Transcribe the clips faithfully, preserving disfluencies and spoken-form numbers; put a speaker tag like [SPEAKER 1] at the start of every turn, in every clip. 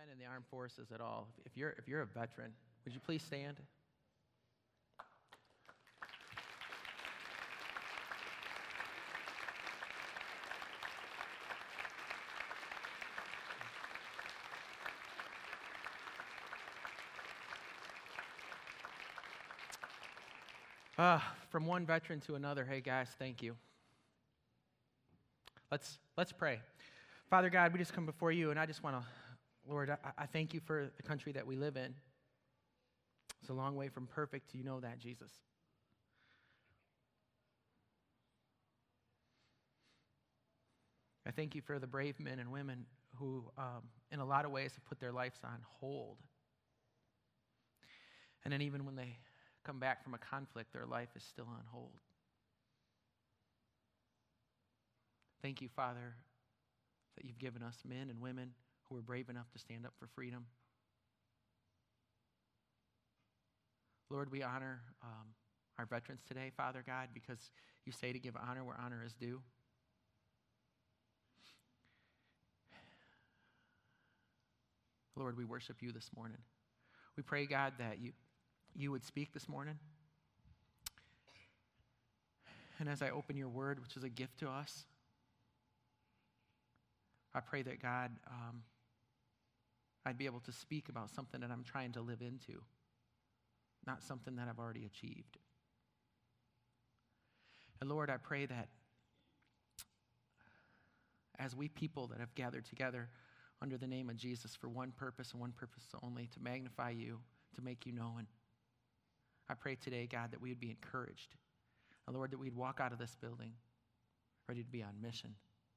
[SPEAKER 1] men in the armed forces at all, if you're, if you're a veteran, would you please stand? Uh, from one veteran to another, hey guys, thank you. Let's let's pray. Father God, we just come before you, and I just want to, Lord, I, I thank you for the country that we live in. It's a long way from perfect. You know that, Jesus. I thank you for the brave men and women who, um, in a lot of ways, have put their lives on hold. And then even when they come back from a conflict, their life is still on hold. Thank you, Father, that you've given us men and women who are brave enough to stand up for freedom. Lord, we honor um, our veterans today, Father God, because you say to give honor where honor is due. Lord, we worship you this morning. We pray, God, that you you would speak this morning. And as I open your word, which is a gift to us, I pray that, God, um, I'd be able to speak about something that I'm trying to live into, not something that I've already achieved. And Lord, I pray that as we people that have gathered together under the name of Jesus for one purpose and one purpose only, to magnify you, to make you known, I pray today, God, that we would be encouraged. And Lord, that we'd walk out of this building ready to be on mission.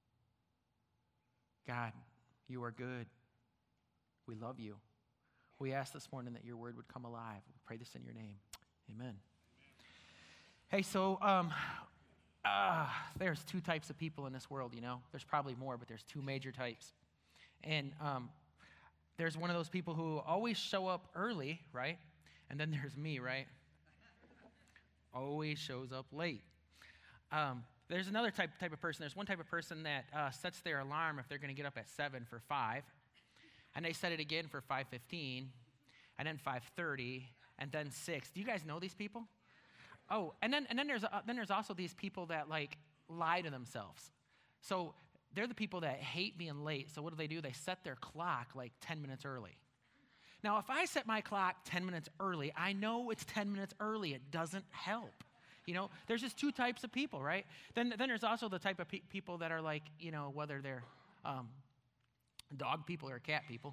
[SPEAKER 1] God, you are good. We love you. We ask this morning that your word would come alive. We pray this in your name. Amen. Amen. Hey, so um, uh, there's two types of people in this world, you know. There's probably more, but there's two major types. And um, there's one of those people who always show up early, right? And then there's me, right? Always shows up late. Um, there's another type type of person. There's one type of person that uh, sets their alarm if they're going to get up at seven for five, and they set it again for five fifteen, and then five thirty, and then six. Do you guys know these people? Oh, and then and then there's uh, then there's also these people that like lie to themselves. So they're the people that hate being late. So what do they do? They set their clock like ten minutes early. Now, if I set my clock ten minutes early, I know it's ten minutes early. It doesn't help. You know, there's just two types of people, right? Then, then there's also the type of pe- people that are like, you know, whether they're um, dog people or cat people.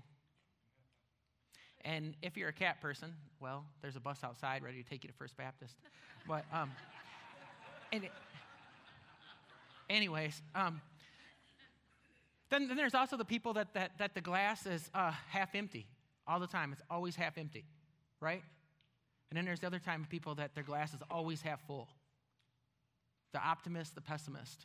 [SPEAKER 1] And if you're a cat person, well, there's a bus outside ready to take you to First Baptist. But, um, and it, anyways, um, then, then there's also the people that, that, that the glass is uh, half empty. All the time. It's always half empty, right? And then there's the other time of people that their glass is always half full. The optimist, the pessimist.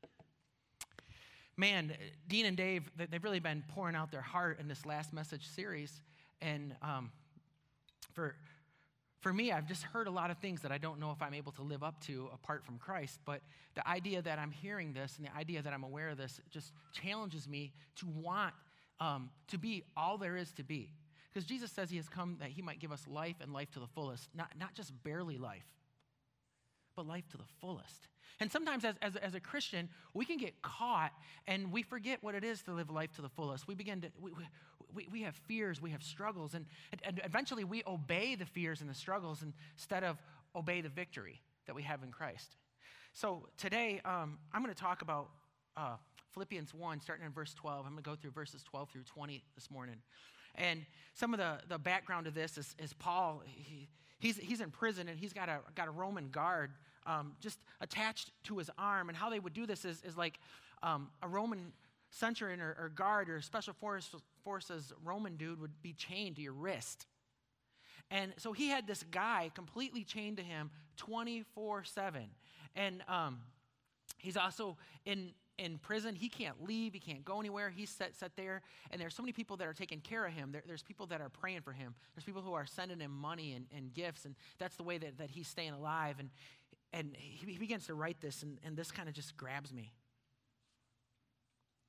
[SPEAKER 1] Man, Dean and Dave, they've really been pouring out their heart in this last message series. And um, for, for me, I've just heard a lot of things that I don't know if I'm able to live up to apart from Christ. But the idea that I'm hearing this and the idea that I'm aware of this just challenges me to want um, to be all there is to be. Because Jesus says he has come that he might give us life and life to the fullest, not, not just barely life, but life to the fullest. And sometimes as, as, as a Christian, we can get caught and we forget what it is to live life to the fullest. We begin to, we, we, we have fears, we have struggles, and, and eventually we obey the fears and the struggles instead of obey the victory that we have in Christ. So today, um, I'm going to talk about uh, Philippians one, starting in verse twelve. I'm going to go through verses twelve through twenty this morning. And some of the, the background of this is, is Paul, he, he's, he's in prison, and he's got a, got a Roman guard um, just attached to his arm. And how they would do this is, is like um, a Roman centurion or, or guard or special force, forces Roman dude would be chained to your wrist. And so he had this guy completely chained to him twenty-four seven. And um, he's also in... in prison. He can't leave. He can't go anywhere. He's set, set there. And there's so many people that are taking care of him. There, there's people that are praying for him. There's people who are sending him money and, and gifts. And that's the way that, that he's staying alive. And, and he, he begins to write this, and, and this kind of just grabs me.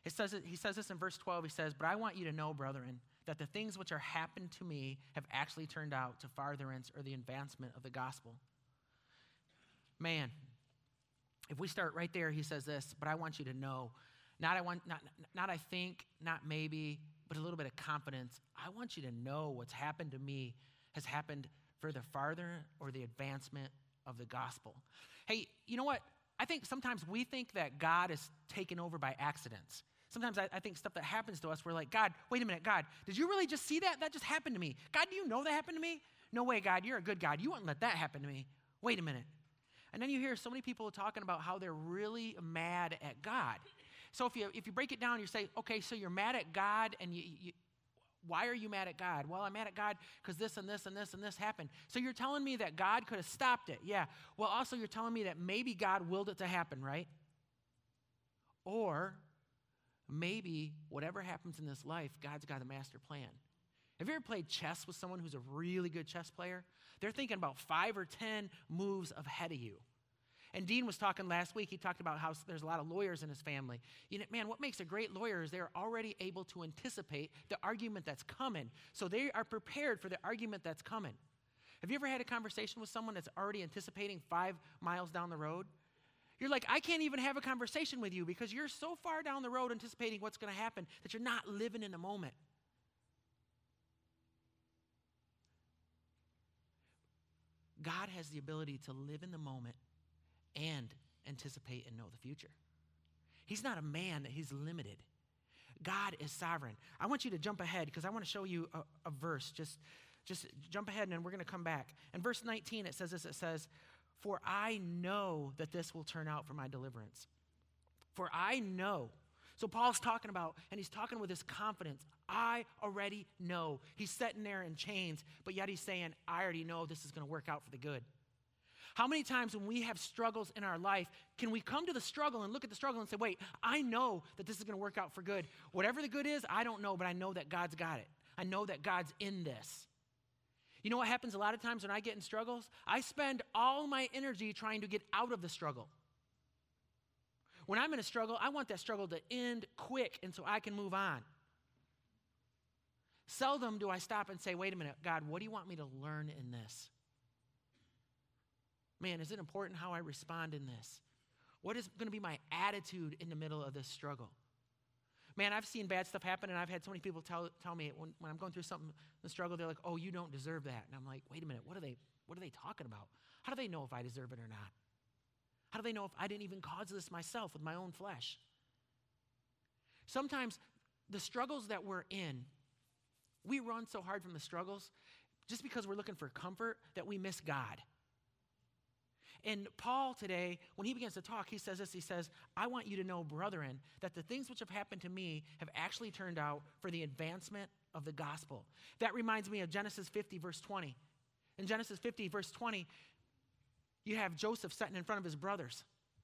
[SPEAKER 1] It says it, he says this in verse twelve. He says, but I want you to know, brethren, that the things which are happened to me have actually turned out to furtherance or the advancement of the gospel. Man, if we start right there, he says this, but I want you to know, not I want, not, not I think, not maybe, but a little bit of confidence. I want you to know what's happened to me has happened for the farther or the advancement of the gospel. Hey, you know what? I think sometimes we think that God is taken over by accidents. Sometimes I, I think stuff that happens to us, we're like, God, wait a minute, God, did you really just see that? That just happened to me. God, do you know that happened to me? No way, God, you're a good God. You wouldn't let that happen to me. Wait a minute. And then you hear so many people talking about how they're really mad at God. So if you if you break it down, you say, okay, so you're mad at God, and you, you why are you mad at God? Well, I'm mad at God because this and this and this and this happened. So you're telling me that God could have stopped it. Yeah. Well, also you're telling me that maybe God willed it to happen, right? Or maybe whatever happens in this life, God's got a master plan. Have you ever played chess with someone who's a really good chess player? They're thinking about five or ten moves ahead of you. And Dean was talking last week, he talked about how there's a lot of lawyers in his family. You know, man, what makes a great lawyer is they're already able to anticipate the argument that's coming. So they are prepared for the argument that's coming. Have you ever had a conversation with someone that's already anticipating five miles down the road? You're like, I can't even have a conversation with you because you're so far down the road anticipating what's going to happen that you're not living in the moment. God has the ability to live in the moment and anticipate and know the future. He's not a man that he's limited. God is sovereign. I want you to jump ahead because I want to show you a, a verse. Just, just jump ahead and then we're going to come back. In verse nineteen, it says this, it says, for I know that this will turn out for my deliverance. For I know. So Paul's talking about, and he's talking with his confidence. I already know. He's sitting there in chains, but yet he's saying, I already know this is going to work out for the good. How many times when we have struggles in our life, can we come to the struggle and look at the struggle and say, wait, I know that this is going to work out for good. Whatever the good is, I don't know, but I know that God's got it. I know that God's in this. You know what happens a lot of times when I get in struggles? I spend all my energy trying to get out of the struggle. When I'm in a struggle, I want that struggle to end quick and so I can move on. Seldom do I stop and say, wait a minute, God, what do you want me to learn in this? Man, is it important how I respond in this? What is going to be my attitude in the middle of this struggle? Man, I've seen bad stuff happen, and I've had so many people tell, tell me when, when I'm going through something, the struggle, they're like, oh, you don't deserve that. And I'm like, wait a minute, what are they, what are they talking about? How do they know if I deserve it or not? How do they know if I didn't even cause this myself with my own flesh? Sometimes the struggles that we're in, we run so hard from the struggles just because we're looking for comfort that we miss God. And Paul today, when he begins to talk, he says this, he says, I want you to know, brethren, that the things which have happened to me have actually turned out for the advancement of the gospel. That reminds me of Genesis fifty, verse twenty. In Genesis fifty, verse twenty, you have Joseph sitting in front of his brothers.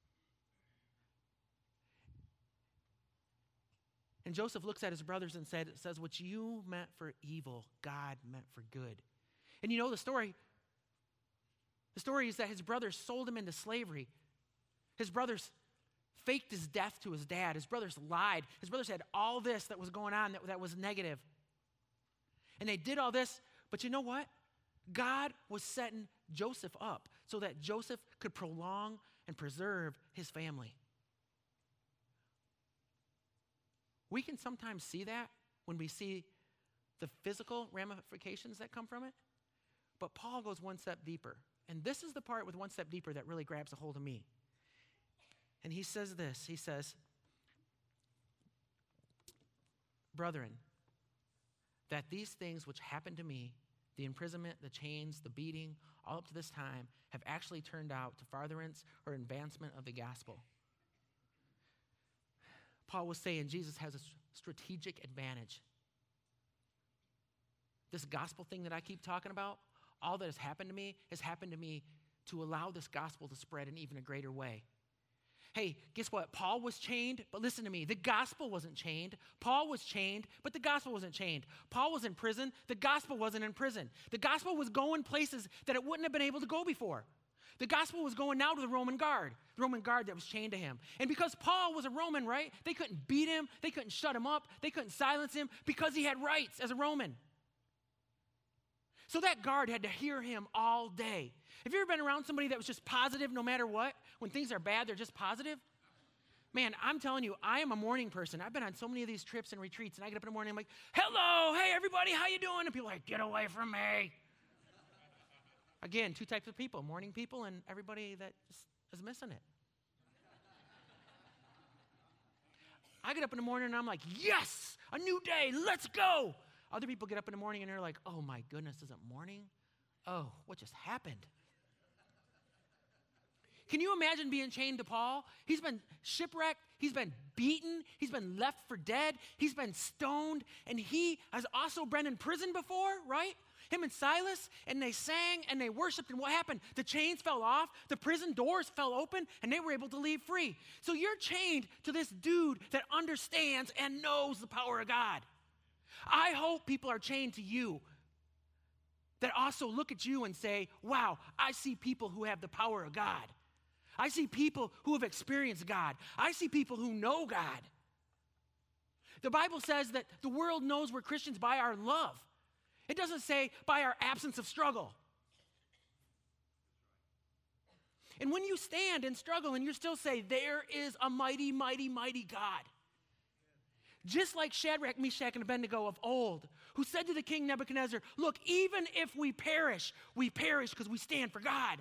[SPEAKER 1] And Joseph looks at his brothers and said, says, what you meant for evil, God meant for good. And you know the story. The story is that his brothers sold him into slavery. His brothers faked his death to his dad. His brothers lied. His brothers had all this that was going on that, that was negative. And they did all this, but you know what? God was setting Joseph up so that Joseph could prolong and preserve his family. We can sometimes see that when we see the physical ramifications that come from it, but Paul goes one step deeper. And this is the part with one step deeper that really grabs a hold of me. And he says this, he says, brethren, that these things which happened to me, the imprisonment, the chains, the beating, all up to this time, have actually turned out to furtherance or advancement of the gospel. Paul was saying Jesus has a strategic advantage. This gospel thing that I keep talking about, all that has happened to me has happened to me to allow this gospel to spread in even a greater way. Hey, guess what? Paul was chained, but listen to me. The gospel wasn't chained. Paul was chained, but the gospel wasn't chained. Paul was in prison. The gospel wasn't in prison. The gospel was going places that it wouldn't have been able to go before. The gospel was going now to the Roman guard, the Roman guard that was chained to him. And because Paul was a Roman, right, they couldn't beat him, they couldn't shut him up, they couldn't silence him because he had rights as a Roman. So that guard had to hear him all day. Have you ever been around somebody that was just positive no matter what? When things are bad, they're just positive? Man, I'm telling you, I am a morning person. I've been on so many of these trips and retreats, and I get up in the morning, I'm like, hello, hey, everybody, how you doing? And people are like, get away from me. Again, two types of people, morning people and everybody that just is missing it. I get up in the morning and I'm like, yes, a new day, let's go. Other people get up in the morning and they're like, oh my goodness, is it morning? Oh, what just happened? Can you imagine being chained to Paul? He's been shipwrecked, he's been beaten, he's been left for dead, he's been stoned, and he has also been in prison before, right? Him and Silas, and they sang and they worshiped, and what happened? The chains fell off, the prison doors fell open, and they were able to leave free. So you're chained to this dude that understands and knows the power of God. I hope people are chained to you that also look at you and say, wow, I see people who have the power of God. I see people who have experienced God. I see people who know God. The Bible says that the world knows we're Christians by our love. It doesn't say by our absence of struggle. And when you stand and struggle and you still say, there is a mighty, mighty, mighty God. Just like Shadrach, Meshach, and Abednego of old, who said to the king Nebuchadnezzar, look, even if we perish, we perish because we stand for God.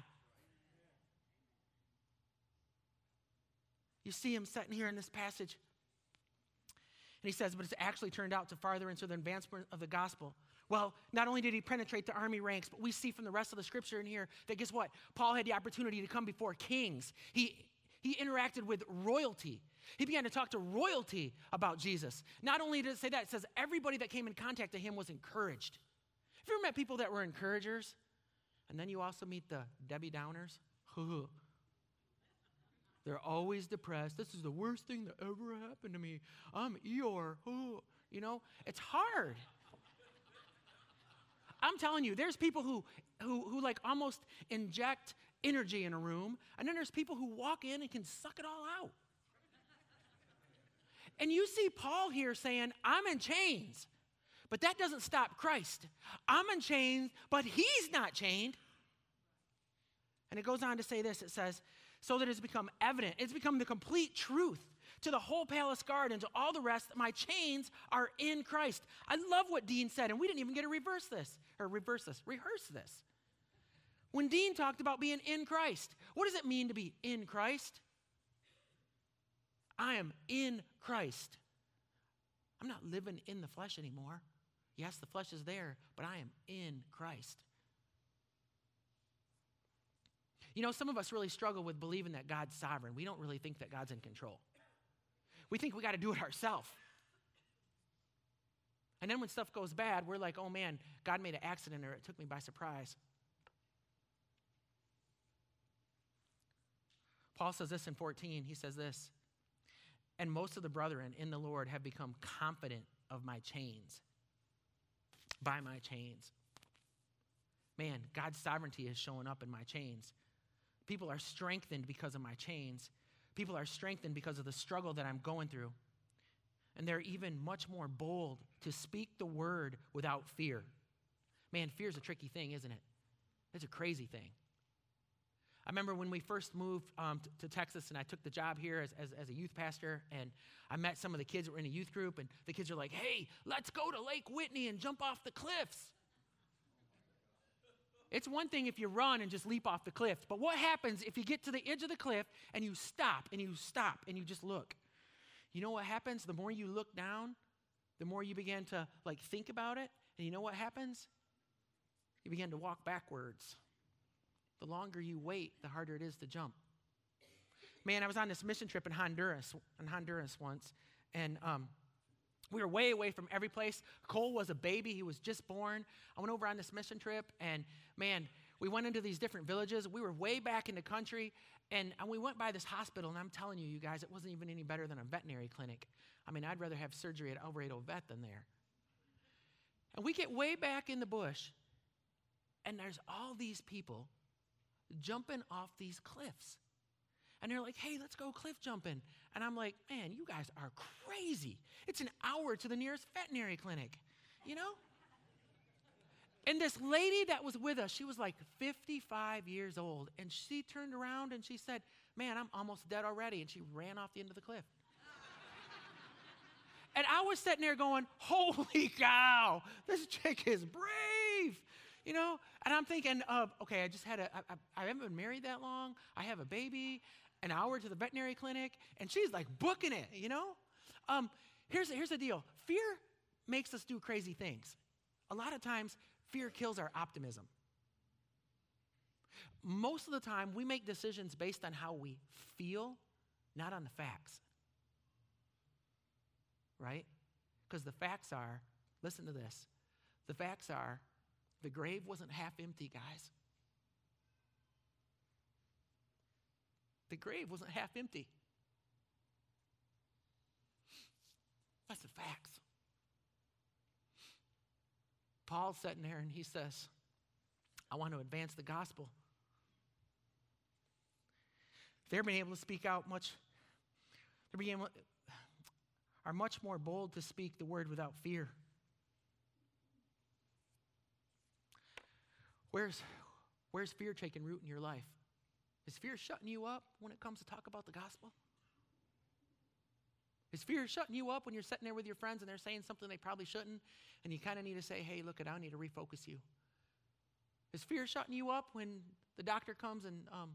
[SPEAKER 1] You see him sitting here in this passage. And he says, but it's actually turned out to farther into the advancement of the gospel. Well, not only did he penetrate the army ranks, but we see from the rest of the scripture in here that guess what? Paul had the opportunity to come before kings. He, he interacted with royalty. He began to talk to royalty about Jesus. Not only did it say that, it says everybody that came in contact with him was encouraged. Have you ever met people that were encouragers? And then you also meet the Debbie Downers? They're always depressed. This is the worst thing that ever happened to me. I'm Eeyore. You know, it's hard. I'm telling you, there's people who, who, who like almost inject energy in a room, and then there's people who walk in and can suck it all out. And you see Paul here saying, I'm in chains, but that doesn't stop Christ. I'm in chains, but he's not chained. And it goes on to say this, it says, so that it's become evident, it's become the complete truth to the whole palace guard and to all the rest that my chains are in Christ. I love what Dean said, and we didn't even get to reverse this, or reverse this, rehearse this. When Dean talked about being in Christ, what does it mean to be in Christ? I am in Christ. I'm not living in the flesh anymore. Yes, the flesh is there, but I am in Christ. You know, some of us really struggle with believing that God's sovereign. We don't really think that God's in control. We think we got to do it ourselves. And then when stuff goes bad, we're like, oh man, God made an accident or it took me by surprise. Paul says this in fourteen. He says this, and most of the brethren in the Lord have become confident of my chains, by my chains. Man, God's sovereignty is showing up in my chains. People are strengthened because of my chains. People are strengthened because of the struggle that I'm going through. And they're even much more bold to speak the word without fear. Man, fear is a tricky thing, isn't it? It's a crazy thing. I remember when we first moved um, to, to Texas and I took the job here as, as, as a youth pastor, and I met some of the kids that were in a youth group, and the kids are like, hey, let's go to Lake Whitney and jump off the cliffs. It's one thing if you run and just leap off the cliff, but what happens if you get to the edge of the cliff and you stop and you stop and you just look? You know what happens? The more you look down, the more you begin to like think about it, and you know what happens? You begin to walk backwards. The longer you wait, the harder it is to jump. Man, I was on this mission trip in Honduras, in Honduras once, and um, we were way away from every place. Cole was a baby. He was just born. I went over on this mission trip, and man, we went into these different villages. We were way back in the country, and, and we went by this hospital, and I'm telling you, you guys, it wasn't even any better than a veterinary clinic. I mean, I'd rather have surgery at El Dorado Vet than there. And we get way back in the bush, and there's all these people jumping off these cliffs. And they're like, hey, let's go cliff jumping. And I'm like, man, you guys are crazy. It's an hour to the nearest veterinary clinic, you know? And this lady that was with us, she was like fifty-five years old. And she turned around and she said, man, I'm almost dead already. And she ran off the end of the cliff. And I was sitting there going, holy cow, this chick is brave, you know? And I'm thinking, uh, okay, I just had a, I, I haven't been married that long. I have a baby, an hour to the veterinary clinic, and she's like booking it, you know? Um, here's, here's the deal. Fear makes us do crazy things. A lot of times, fear kills our optimism. Most of the time, we make decisions based on how we feel, not on the facts. Right? Because the facts are, listen to this, the facts are, the grave wasn't half empty, guys. The grave wasn't half empty. That's the facts. Paul's sitting there and he says, I want to advance the gospel. They're being able to speak out much, they're being able are much more bold to speak the word without fear. Where's, where's fear taking root in your life? Is fear shutting you up when it comes to talk about the gospel? Is fear shutting you up when you're sitting there with your friends and they're saying something they probably shouldn't, and you kind of need to say, hey, look, I need to refocus you? Is fear shutting you up when the doctor comes and um,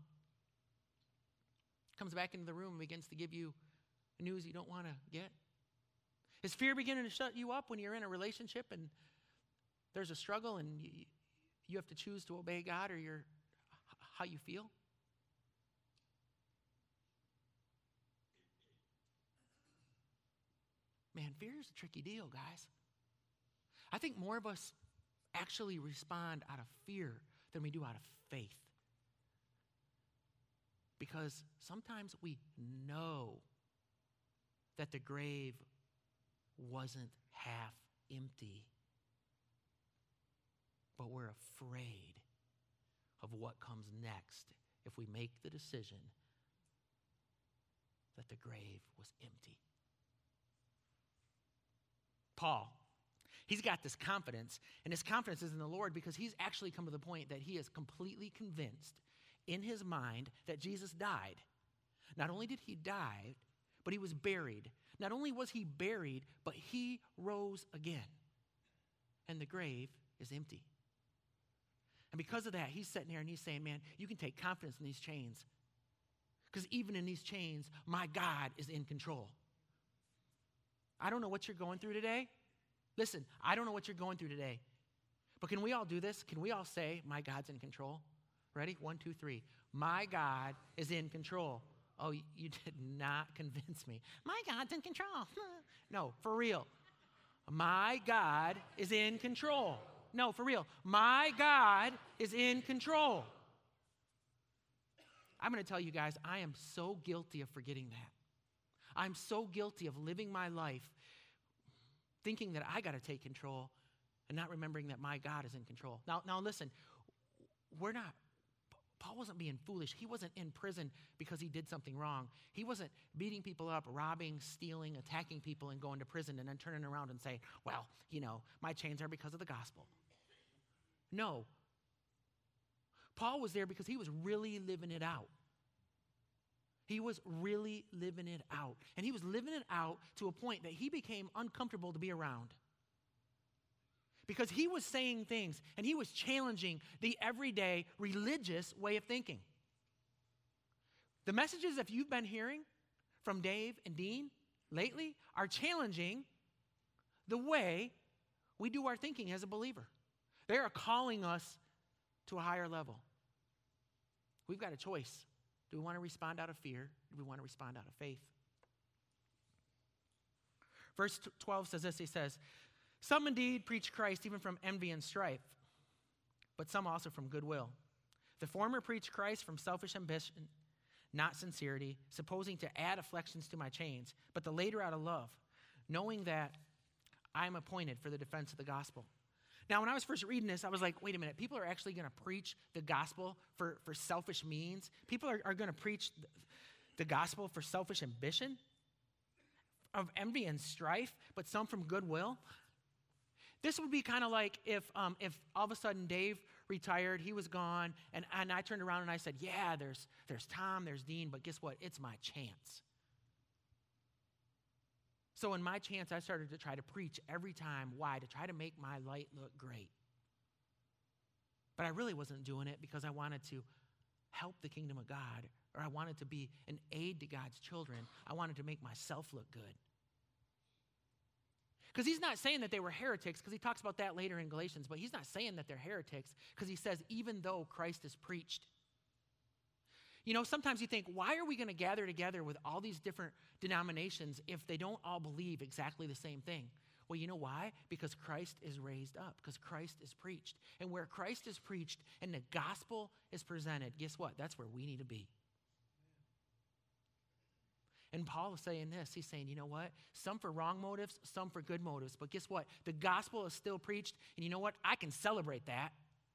[SPEAKER 1] comes back into the room and begins to give you news you don't want to get? Is fear beginning to shut you up when you're in a relationship and there's a struggle and you, you have to choose to obey God or your, how you feel? Man, fear is a tricky deal, guys. I think more of us actually respond out of fear than we do out of faith. Because sometimes we know that the grave wasn't half empty, but we're afraid of what comes next if we make the decision that the grave was empty. Paul, he's got this confidence, and his confidence is in the Lord because he's actually come to the point that he is completely convinced in his mind that Jesus died. Not only did he die, but he was buried. Not only was he buried, but he rose again. And the grave is empty. And because of that, he's sitting there and he's saying, man, you can take confidence in these chains. Because even in these chains, my God is in control. I don't know what you're going through today. Listen, I don't know what you're going through today. But can we all do this? Can we all say, my God's in control? Ready? One, two, three. My God is in control. Oh, you did not convince me. My God's in control. No, for real. My God is in control. No, for real. My God is in control. I'm going to tell you guys, I am so guilty of forgetting that. I'm so guilty of living my life thinking that I got to take control and not remembering that my God is in control. Now, now listen, we're not, Paul wasn't being foolish. He wasn't in prison because he did something wrong. He wasn't beating people up, robbing, stealing, attacking people, and going to prison and then turning around and saying, well, you know, my chains are because of the gospel. No. Paul was there because he was really living it out. He was really living it out. And he was living it out to a point that he became uncomfortable to be around. Because he was saying things and he was challenging the everyday religious way of thinking. The messages that you've been hearing from Dave and Dean lately are challenging the way we do our thinking as a believer. They are calling us to a higher level. We've got a choice. Do we want to respond out of fear? Do we want to respond out of faith? Verse twelve says this, he says, some indeed preach Christ even from envy and strife, but some also from goodwill. The former preach Christ from selfish ambition, not sincerity, supposing to add afflictions to my chains, but the later out of love, knowing that I am appointed for the defense of the gospel. Now, when I was first reading this, I was like, wait a minute, people are actually going to preach the gospel for, for selfish means? People are, are going to preach the, the gospel for selfish ambition, of envy and strife, but some from goodwill? This would be kind of like if um, if all of a sudden Dave retired, he was gone, and, and I turned around and I said, yeah, there's, there's Tom, there's Dean, but guess what? It's my chance. So in my chance, I started to try to preach every time. Why? To try to make my light look great. But I really wasn't doing it because I wanted to help the kingdom of God, or I wanted to be an aid to God's children. I wanted to make myself look good. Because he's not saying that they were heretics, because he talks about that later in Galatians, but he's not saying that they're heretics, because he says even though Christ is preached. You know, sometimes you think, why are we going to gather together with all these different denominations if they don't all believe exactly the same thing? Well, you know why? Because Christ is raised up, because Christ is preached. And where Christ is preached and the gospel is presented, guess what? That's where we need to be. And Paul is saying this. He's saying, you know what? Some for wrong motives, some for good motives. But guess what? The gospel is still preached. And you know what? I can celebrate that.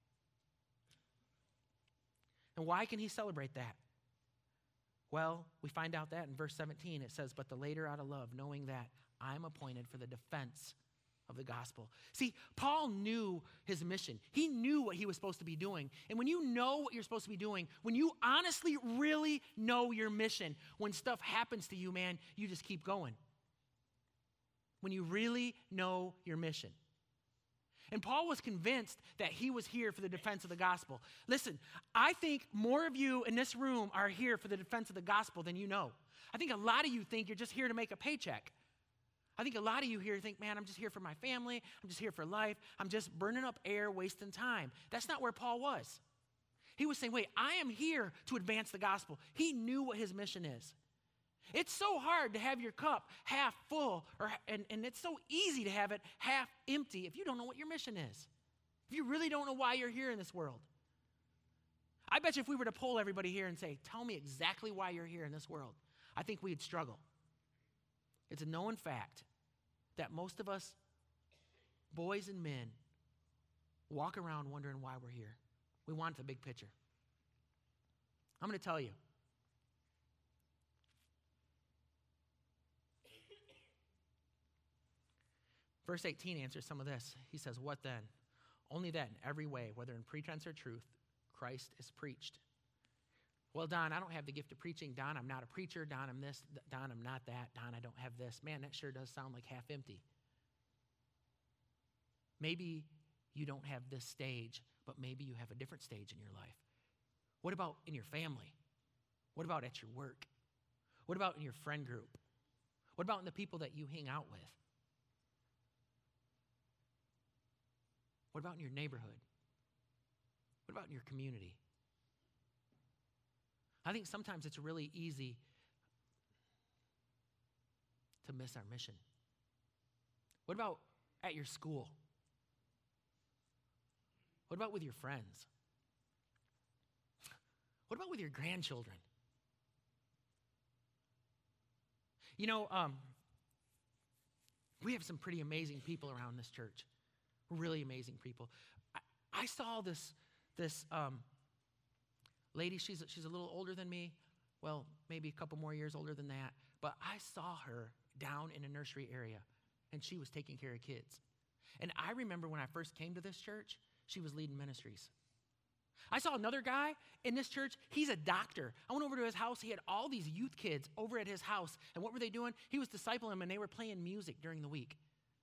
[SPEAKER 1] And why can he celebrate that? Well, we find out that in verse seventeen. It says, but the later out of love, knowing that I'm appointed for the defense of the gospel. See, Paul knew his mission. He knew what he was supposed to be doing. And when you know what you're supposed to be doing, when you honestly really know your mission, when stuff happens to you, man, you just keep going. When you really know your mission. And Paul was convinced that he was here for the defense of the gospel. Listen, I think more of you in this room are here for the defense of the gospel than you know. I think a lot of you think you're just here to make a paycheck. I think a lot of you here think, man, I'm just here for my family. I'm just here for life. I'm just burning up air, wasting time. That's not where Paul was. He was saying, wait, I am here to advance the gospel. He knew what his mission is. It's so hard to have your cup half full, or, and, and it's so easy to have it half empty if you don't know what your mission is. If you really don't know why you're here in this world. I bet you if we were to poll everybody here and say, tell me exactly why you're here in this world, I think we'd struggle. It's a known fact that most of us, boys and men, walk around wondering why we're here. We want the big picture. I'm going to tell you. Verse eighteen answers some of this. He says, what then? Only then, every way, whether in pretense or truth, Christ is preached. Well, Don, I don't have the gift of preaching. Don, I'm not a preacher. Don, I'm this. Don, I'm not that. Don, I don't have this. Man, that sure does sound like half empty. Maybe you don't have this stage, but maybe you have a different stage in your life. What about in your family? What about at your work? What about in your friend group? What about in the people that you hang out with? What about in your neighborhood? What about in your community? I think sometimes it's really easy to miss our mission. What about at your school? What about with your friends? What about with your grandchildren? You know, um, we have some pretty amazing people around this church. Really amazing people. I, I saw this, this um, lady, she's, she's a little older than me. Well, maybe a couple more years older than that. But I saw her down in a nursery area, and she was taking care of kids. And I remember when I first came to this church, she was leading ministries. I saw another guy in this church. He's a doctor. I went over to his house. He had all these youth kids over at his house. And what were they doing? He was discipling them, and they were playing music during the week.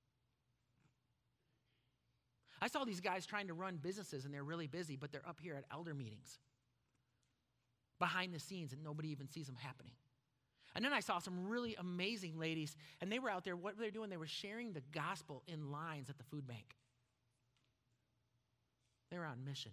[SPEAKER 1] I saw these guys trying to run businesses, and they're really busy, but they're up here at elder meetings, behind the scenes, and nobody even sees them happening. And then I saw some really amazing ladies, and they were out there. What were they doing? They were sharing the gospel in lines at the food bank. They were on mission.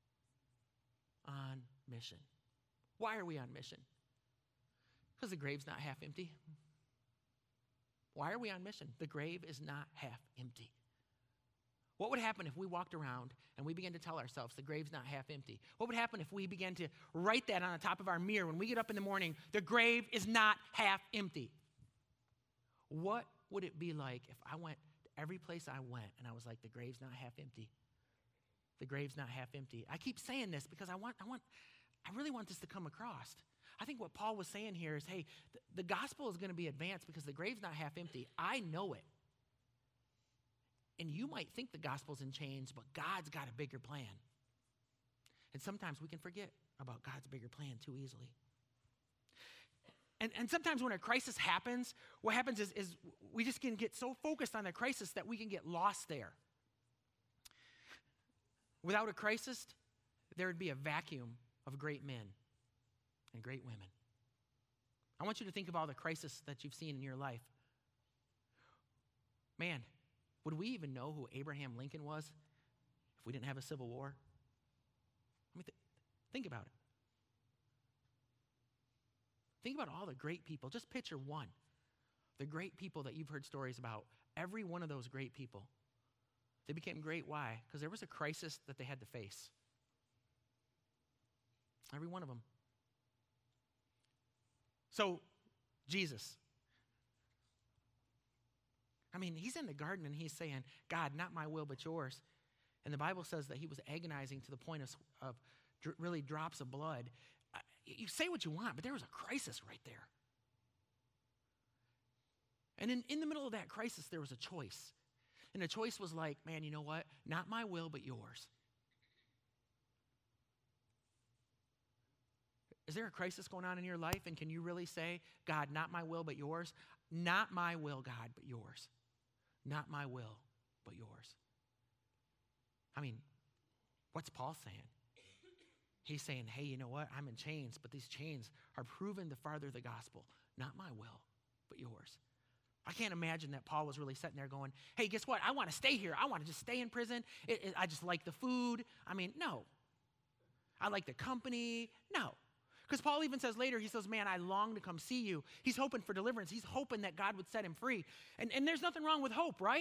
[SPEAKER 1] On mission. Why are we on mission? Because the grave's not half empty. Why are we on mission? The grave is not half empty. What would happen if we walked around and we began to tell ourselves the grave's not half empty? What would happen if we began to write that on the top of our mirror when we get up in the morning, the grave is not half empty? What would it be like if I went to every place I went, and I was like, the grave's not half empty. The grave's not half empty. I keep saying this because I want, I want, I really want this to come across. I think what Paul was saying here is, hey, the, the gospel is going to be advanced because the grave's not half empty. I know it. And you might think the gospel's in chains, but God's got a bigger plan. And sometimes we can forget about God's bigger plan too easily. And, and sometimes when a crisis happens, what happens is, is we just can get so focused on the crisis that we can get lost there. Without a crisis, there would be a vacuum of great men and great women. I want you to think of all the crises that you've seen in your life. Man, would we even know who Abraham Lincoln was if we didn't have a civil war? I mean, th- think about it. Think about all the great people. Just picture one. The great people that you've heard stories about. Every one of those great people. They became great. Why? Because there was a crisis that they had to face. Every one of them. So, Jesus. I mean, he's in the garden and he's saying, God, not my will but yours. And the Bible says that he was agonizing to the point of, of dr- really drops of blood. Uh, you say what you want, but there was a crisis right there. And in, in the middle of that crisis, there was a choice. And the choice was like, man, you know what? Not my will, but yours. Is there a crisis going on in your life? And can you really say, God, not my will, but yours? Not my will, God, but yours. Not my will, but yours. I mean, what's Paul saying? He's saying, hey, you know what? I'm in chains, but these chains are proven to farther the gospel. Not my will, but yours. I can't imagine that Paul was really sitting there going, hey, guess what? I want to stay here. I want to just stay in prison. It, it, I just like the food. I mean, no. I like the company. No. Because Paul even says later, he says, man, I long to come see you. He's hoping for deliverance. He's hoping that God would set him free. And, and there's nothing wrong with hope, right?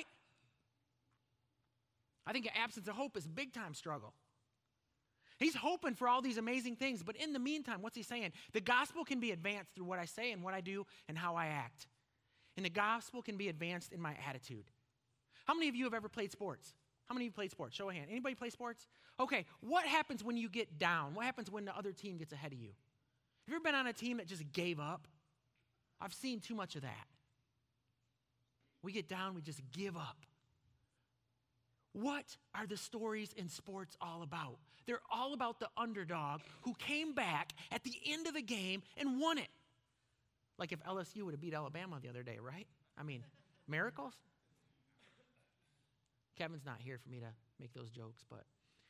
[SPEAKER 1] I think the absence of hope is a big-time struggle. He's hoping for all these amazing things, but in the meantime, what's he saying? The gospel can be advanced through what I say and what I do and how I act. And the gospel can be advanced in my attitude. How many of you have ever played sports? How many of you played sports? Show of hand. Anybody play sports? Okay, what happens when you get down? What happens when the other team gets ahead of you? Have you ever been on a team that just gave up? I've seen too much of that. We get down, we just give up. What are the stories in sports all about? They're all about the underdog who came back at the end of the game and won it. Like if L S U would have beat Alabama the other day, right? I mean, miracles? Kevin's not here for me to make those jokes, but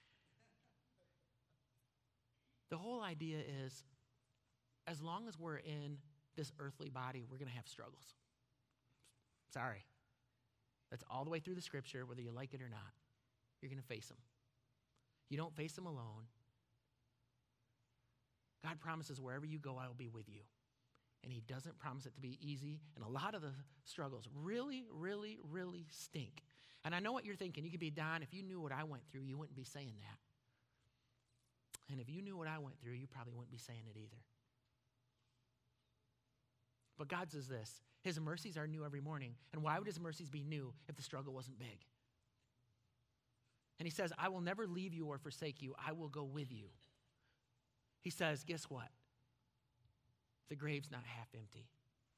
[SPEAKER 1] the whole idea is as long as we're in this earthly body, we're going to have struggles. Sorry. That's all the way through the scripture, whether you like it or not. You're going to face them. You don't face them alone. God promises wherever you go, I will be with you. And he doesn't promise it to be easy. And a lot of the struggles really, really, really stink. And I know what you're thinking. You could be, Don, if you knew what I went through, you wouldn't be saying that. And if you knew what I went through, you probably wouldn't be saying it either. But God says this, his mercies are new every morning. And why would his mercies be new if the struggle wasn't big? And he says, I will never leave you or forsake you. I will go with you. He says, guess what? The grave's not half empty.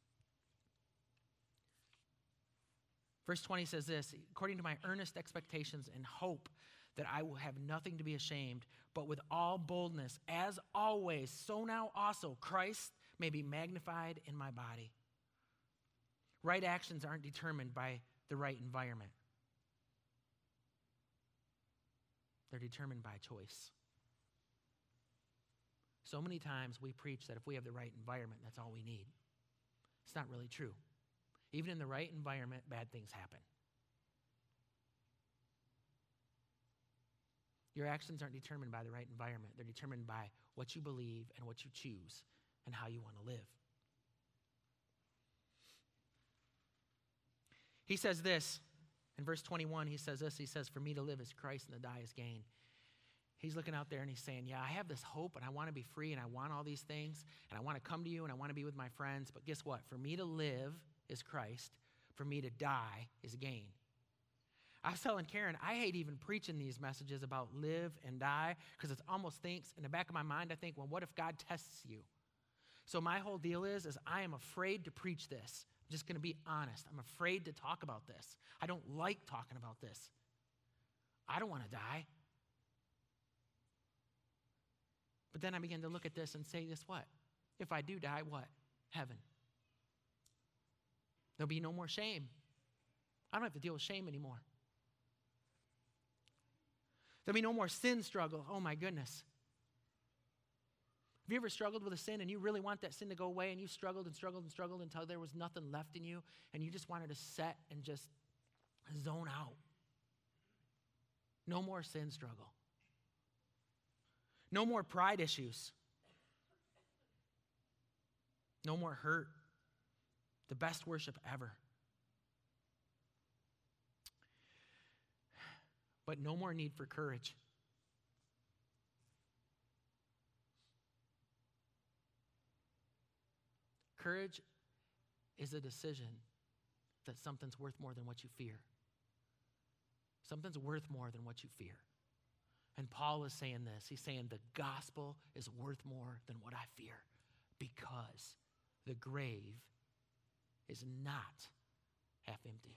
[SPEAKER 1] Verse twenty says this, according to my earnest expectations and hope that I will have nothing to be ashamed, but with all boldness, as always, so now also Christ may be magnified in my body. Right actions aren't determined by the right environment. They're determined by choice. So many times we preach that if we have the right environment, that's all we need. It's not really true. Even in the right environment, bad things happen. Your actions aren't determined by the right environment. They're determined by what you believe and what you choose and how you want to live. He says this, in verse twenty-one, he says this, he says, for me to live is Christ and to die is gain. He's looking out there and he's saying, yeah, I have this hope and I want to be free and I want all these things and I want to come to you and I want to be with my friends. But guess what? For me to live is Christ. For me to die is gain. I was telling Karen, I hate even preaching these messages about live and die because it almost thinks, in the back of my mind, I think, well, what if God tests you? So my whole deal is, is I am afraid to preach this. I'm just going to be honest. I'm afraid to talk about this. I don't like talking about this. I don't want to die. But then I began to look at this and say this, what? If I do die, what? Heaven. There'll be no more shame. I don't have to deal with shame anymore. There'll be no more sin struggle. Oh my goodness. Have you ever struggled with a sin and you really want that sin to go away and you struggled and struggled and struggled until there was nothing left in you and you just wanted to set and just zone out? No more sin struggle. No more pride issues. No more hurt. The best worship ever. But no more need for courage. Courage is a decision that something's worth more than what you fear. Something's worth more than what you fear. And Paul is saying this. He's saying the gospel is worth more than what I fear because the grave is not half empty.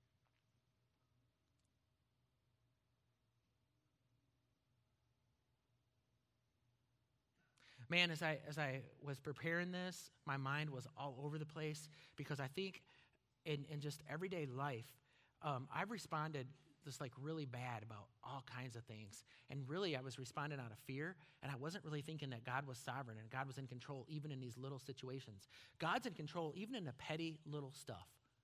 [SPEAKER 1] Man, as I as I was preparing this, my mind was all over the place because I think in, in just everyday life, um, I've responded just like really bad about all kinds of things. And really, I was responding out of fear, and I wasn't really thinking that God was sovereign and God was in control even in these little situations. God's in control even in the petty little stuff.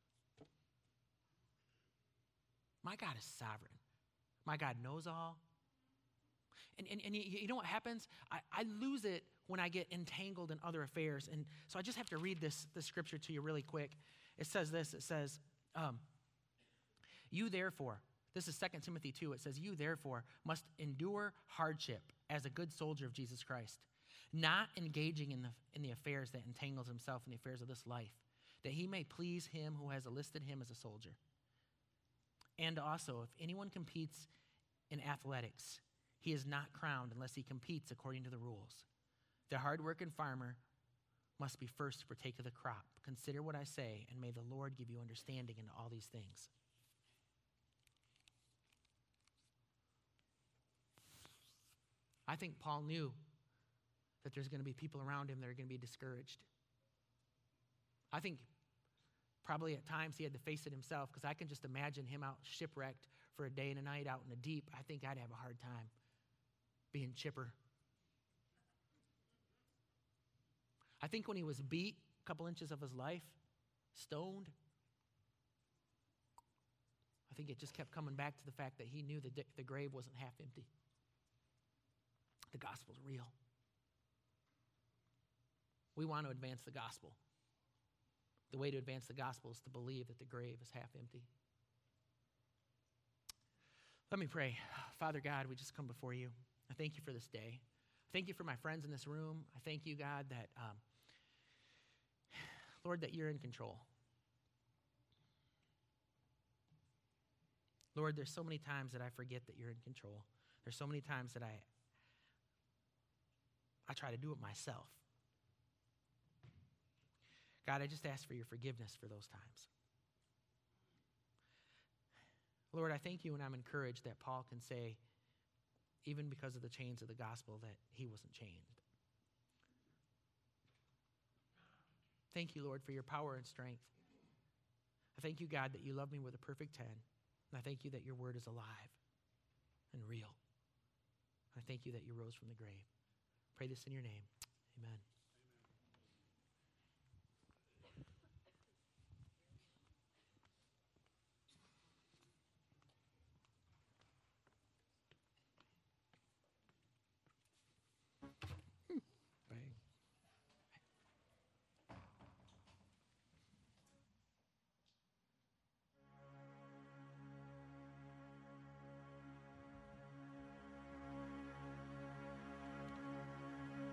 [SPEAKER 1] My God is sovereign. My God knows all. And, and, and you, you know what happens? I, I lose it when I get entangled in other affairs. And so I just have to read this, this scripture to you really quick. It says this. It says, um, you therefore, this is Second Timothy two. It says, you therefore must endure hardship as a good soldier of Jesus Christ, not engaging in the, in the affairs that entangles himself in the affairs of this life, that he may please him who has enlisted him as a soldier. And also, if anyone competes in athletics, he is not crowned unless he competes according to the rules. The hard-working farmer must be first to partake of the crop. Consider what I say, and may the Lord give you understanding in all these things. I think Paul knew that there's going to be people around him that are going to be discouraged. I think probably at times he had to face it himself, because I can just imagine him out shipwrecked for a day and a night out in the deep. I think I'd have a hard time being chipper. I think when he was beat a couple inches of his life, stoned, I think it just kept coming back to the fact that he knew the, the grave wasn't half empty. The gospel's real. We want to advance the gospel. The way to advance the gospel is to believe that the grave is half empty. Let me pray. Father God, we just come before you. I thank you for this day. I thank you for my friends in this room. I thank you, God, that, um, Lord, that you're in control. Lord, there's so many times that I forget that you're in control. There's so many times that I, I try to do it myself. God, I just ask for your forgiveness for those times. Lord, I thank you and I'm encouraged that Paul can say, even because of the chains of the gospel, that he wasn't chained. Thank you, Lord, for your power and strength. I thank you, God, that you love me with a perfect ten. And I thank you that your word is alive and real. I thank you that you rose from the grave. Pray this in your name. Amen.